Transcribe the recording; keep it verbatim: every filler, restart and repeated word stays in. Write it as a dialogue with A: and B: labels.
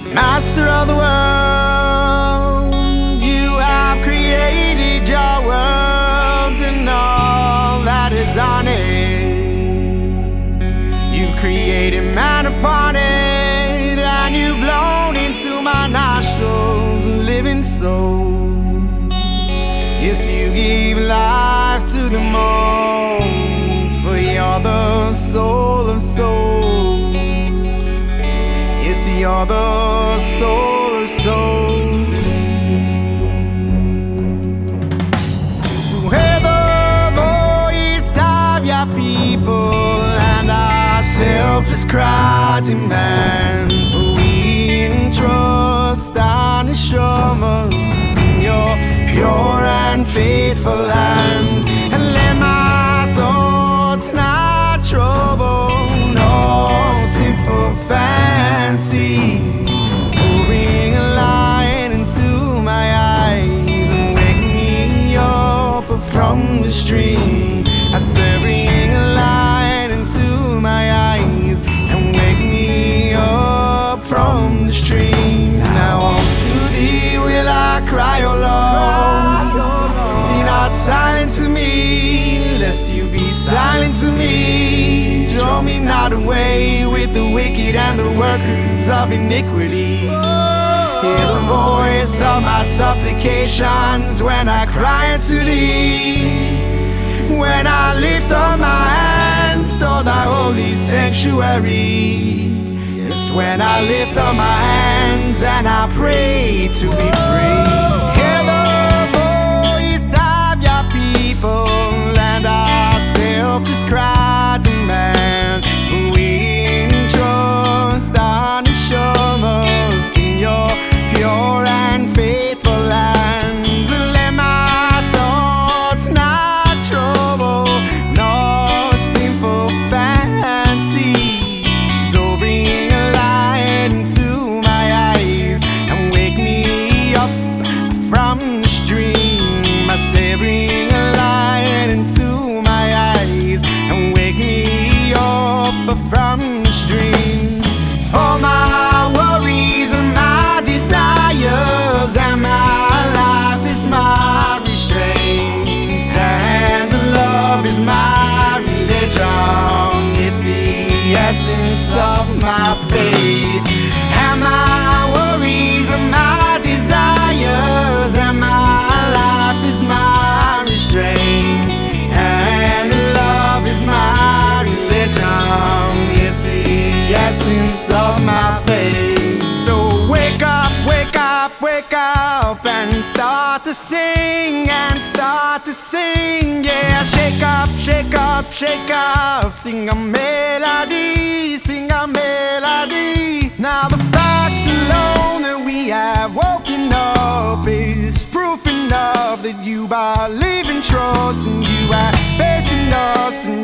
A: Master of the world, you have created your world and all that is on it. You've created man upon it, and you've blown into my nostrils a living soul. Yes, you give life to them all, for you're the soul of souls. Yes, you're the soul of souls. So hear the voice of your people and our selfless cry demand, for we entrust and assure us in your pure and faithful hands. And let my thoughts not trouble nor sinful fancies, pouring a light into my eyes and wake me up from the stream. I said, bring a light into my eyes and wake me up from the stream. Now unto thee will I cry, O Lord. Be not silent to me, lest you be silent to me. Draw me not away with the wicked and the workers of iniquity. Hear the voice of my supplications when I cry unto thee. When I lift up my hands toward thy holy sanctuary. Yes, when I lift up my hands and I pray to be free. Hear the voice of your people and our selfless cry demand, for we entrust and assure us in your pure and faithful hands. And let my thoughts not trouble nor sinful fancies, oh, bring a light into my eyes and wake me up from the stream. I say, bring a light into my eyes and wake me up from the stream. For my worries and my desires and my life is my restraint, and the love is my religion. It's the essence of my faith. And my worries and my desires and my life is my restraint, and the love is my religion. It's the essence of my faith. So wake up, wake up, wake up and start to sing and start to sing. Yeah, shake up, shake up, shake up. Sing a melody, sing a melody. Now the fact alone that we have woken up is proof enough that you believe and trust, and you have faith in us, and